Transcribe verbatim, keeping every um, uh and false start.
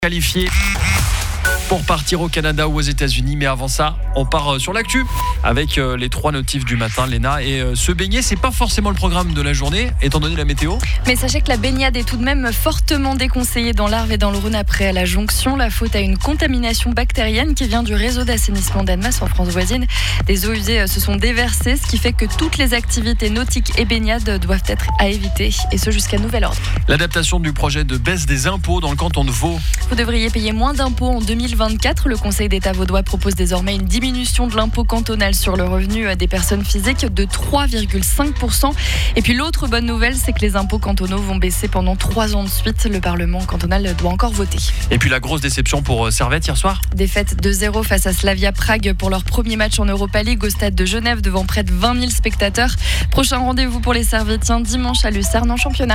Qualifié pour partir au Canada ou aux États-Unis. Mais avant ça, on part sur l'actu avec les trois notifs du matin, Léna. Et se baigner, c'est pas forcément le programme de la journée, étant donné la météo. Mais sachez que la baignade est tout de même fortement déconseillée dans l'Arve et dans le Rhône après la jonction. La faute à une contamination bactérienne qui vient du réseau d'assainissement d'Annemasse en France voisine. Des eaux usées se sont déversées, ce qui fait que toutes les activités nautiques et baignades doivent être à éviter, et ce jusqu'à nouvel ordre. L'adaptation du projet de baisse des impôts dans le canton de Vaud. Vous devriez payer moins d'impôts en deux mille vingt-quatre. Le Conseil d'État vaudois propose désormais une diminution de l'impôt cantonal sur le revenu des personnes physiques de trois virgule cinq pour cent. Et puis l'autre bonne nouvelle, c'est que les impôts cantonaux vont baisser pendant trois ans de suite. Le Parlement cantonal doit encore voter. Et puis la grosse déception pour Servette hier soir. Défaite deux zéro face à Slavia Prague pour leur premier match en Europa League au stade de Genève devant près de vingt mille spectateurs. Prochain rendez-vous pour les Servétiens dimanche à Lucerne en championnat.